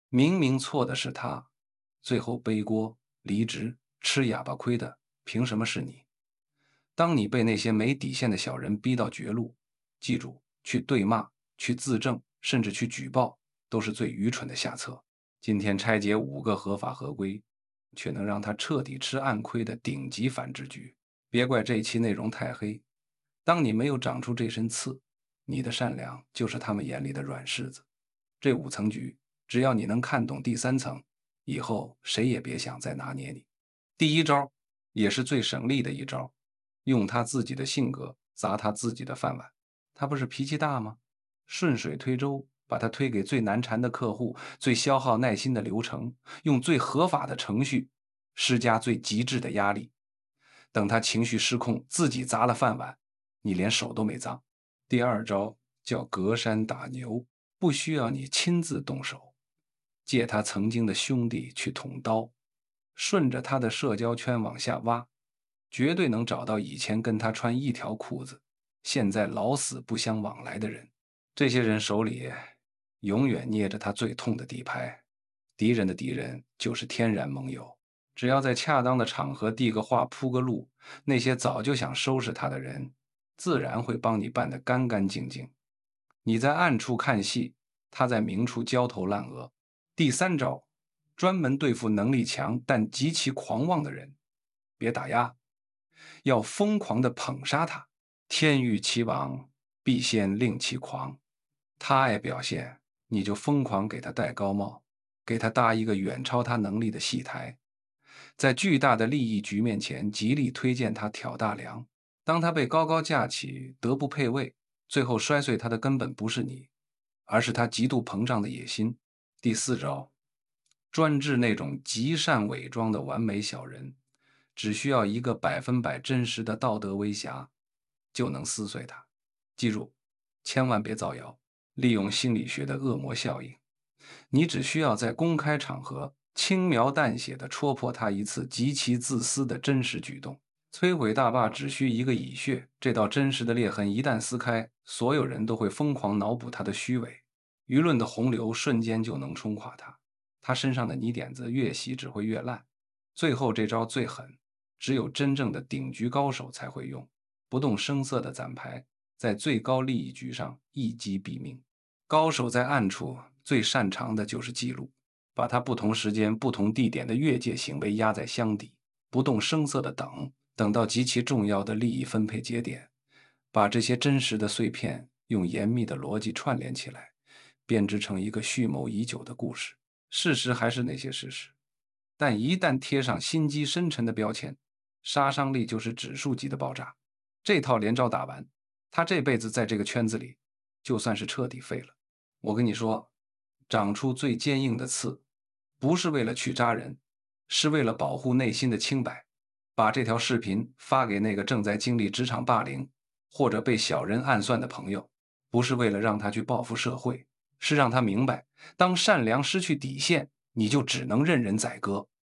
明明错的是他，最后背锅、离职、吃哑巴亏的，凭什么是你？当你被那些没底线的小人逼到绝路，记住，去对骂、去自证，甚至去举报，都是最愚蠢的下策。今天拆解5个合法合规，却能让他彻底吃暗亏的顶级反制局。别怪这期内容太黑，当你没有长出这身刺，你的善良就是他们眼里的软柿子。这5层局，只要你能看懂第3层，以后谁也别想再拿捏你。第一招，也是最省力的一招，用他自己的性格砸他自己的饭碗。他不是脾气大吗？顺水推舟，把他推给最难缠的客户，最消耗耐心的流程，用最合法的程序施加最极致的压力。等他情绪失控，自己砸了饭碗，你连手都没脏。第二招叫隔山打牛，不需要你亲自动手，借他曾经的兄弟去捅刀，顺着他的社交圈往下挖，绝对能找到以前跟他穿一条裤子，现在老死不相往来的人。这些人手里永远捏着他最痛的底牌，敌人的敌人就是天然盟友。只要在恰当的场合递个话铺个路，那些早就想收拾他的人，自然会帮你办得干干净净。你在暗处看戏，他在明处焦头烂额。第三招，专门对付能力强但极其狂妄的人，别打压，要疯狂地捧杀他。天欲其亡，必先令其狂。他爱表现，你就疯狂给他戴高帽，给他搭一个远超他能力的戏台，在巨大的利益局面前极力推荐他挑大梁。当他被高高架起，德不配位，最后摔碎他的根本不是你，而是他极度膨胀的野心。第四招，专治那种极善伪装的完美小人，只需要一个100%真实的道德威胁，就能撕碎他。记住，千万别造谣，利用心理学的恶魔效应。你只需要在公开场合轻描淡写地戳破他一次极其自私的真实举动。摧毁大坝只需一个蚁穴，这道真实的裂痕一旦撕开，所有人都会疯狂脑补他的虚伪，舆论的洪流瞬间就能冲垮他。他身上的泥点子越洗只会越烂。最后这招最狠，只有真正的顶局高手才会用，不动声色的攒牌，在最高利益局上一击毙命。高手在暗处最擅长的就是记录，把他不同时间、不同地点的越界行为压在箱底，不动声色的等到极其重要的利益分配节点，把这些真实的碎片用严密的逻辑串联起来，编织成一个蓄谋已久的故事。事实还是那些事实，但一旦贴上心机深沉的标签，杀伤力就是指数级的爆炸。这套连招打完，他这辈子在这个圈子里就算是彻底废了。我跟你说，长出最坚硬的刺，不是为了去扎人，是为了保护内心的清白。把这条视频发给那个正在经历职场霸凌或者被小人暗算的朋友，不是为了让他去报复社会，是让他明白，当善良失去底线，你就只能任人宰割。